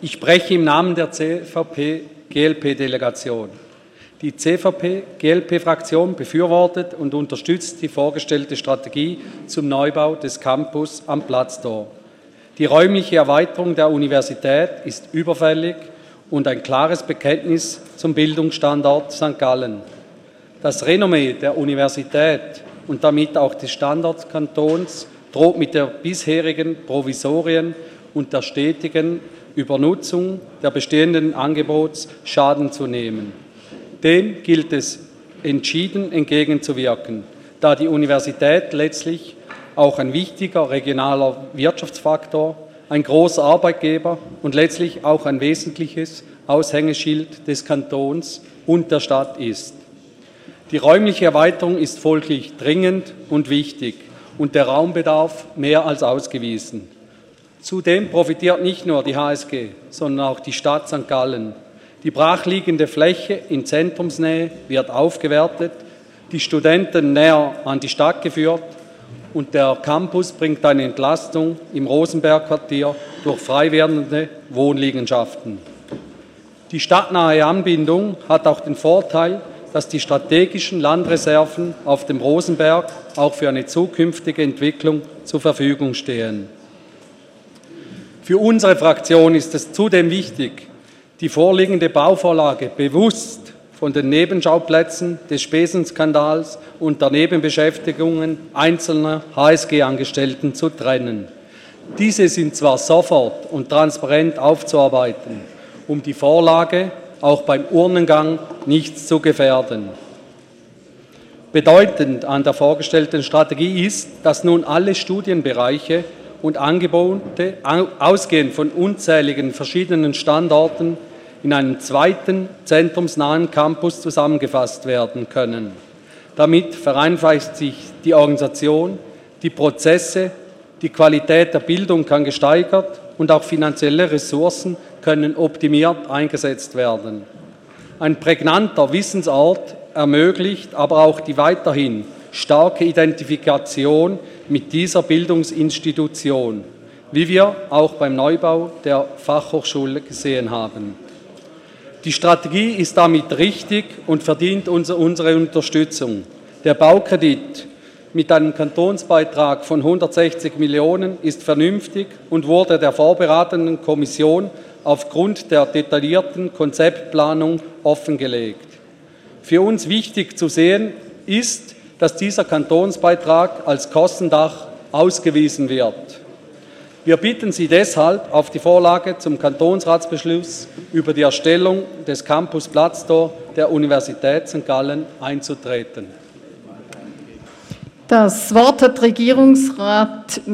Ich spreche im Namen der CVP-GLP-Delegation. Die CVP-GLP-Fraktion befürwortet und unterstützt die vorgestellte Strategie zum Neubau des Campus am Platzdorf. Die räumliche Erweiterung der Universität ist überfällig und ein klares Bekenntnis zum Bildungsstandort St. Gallen. Das Renommee der Universität und damit auch des Standortkantons droht mit der bisherigen Provisorien und der stetigen Übernutzung der bestehenden Angebots Schaden zu nehmen. Dem gilt es entschieden entgegenzuwirken, da die Universität letztlich auch ein wichtiger regionaler Wirtschaftsfaktor, ein großer Arbeitgeber und letztlich auch ein wesentliches Aushängeschild des Kantons und der Stadt ist. Die räumliche Erweiterung ist folglich dringend und wichtig und der Raumbedarf mehr als ausgewiesen. Zudem profitiert nicht nur die HSG, sondern auch die Stadt St. Gallen. Die brachliegende Fläche in Zentrumsnähe wird aufgewertet, die Studenten näher an die Stadt geführt und der Campus bringt eine Entlastung im Rosenberg-Quartier durch frei werdende Wohnliegenschaften. Die stadtnahe Anbindung hat auch den Vorteil, dass die strategischen Landreserven auf dem Rosenberg auch für eine zukünftige Entwicklung zur Verfügung stehen. Für unsere Fraktion ist es zudem wichtig, die vorliegende Bauvorlage bewusst von den Nebenschauplätzen des Spesenskandals und der Nebenbeschäftigungen einzelner HSG-Angestellten zu trennen. Diese sind zwar sofort und transparent aufzuarbeiten, um die Vorlage auch beim Urnengang nicht zu gefährden. Bedeutend an der vorgestellten Strategie ist, dass nun alle Studienbereiche und Angebote, ausgehend von unzähligen verschiedenen Standorten, in einem zweiten zentrumsnahen Campus zusammengefasst werden können. Damit vereinfacht sich die Organisation, die Prozesse, die Qualität der Bildung kann gesteigert und auch finanzielle Ressourcen können optimiert eingesetzt werden. Ein prägnanter Wissensort ermöglicht aber auch die weiterhin starke Identifikation mit dieser Bildungsinstitution, wie wir auch beim Neubau der Fachhochschule gesehen haben. Die Strategie ist damit richtig und verdient unsere Unterstützung. Der Baukredit mit einem Kantonsbeitrag von 160 Millionen ist vernünftig und wurde der vorberatenden Kommission aufgrund der detaillierten Konzeptplanung offengelegt. Für uns wichtig zu sehen ist, dass dieser Kantonsbeitrag als Kostendach ausgewiesen wird. Wir bitten Sie deshalb, auf die Vorlage zum Kantonsratsbeschluss über die Erstellung des Campus Platzdorf der Universität St. Gallen einzutreten. Das Wort hat Regierungsrat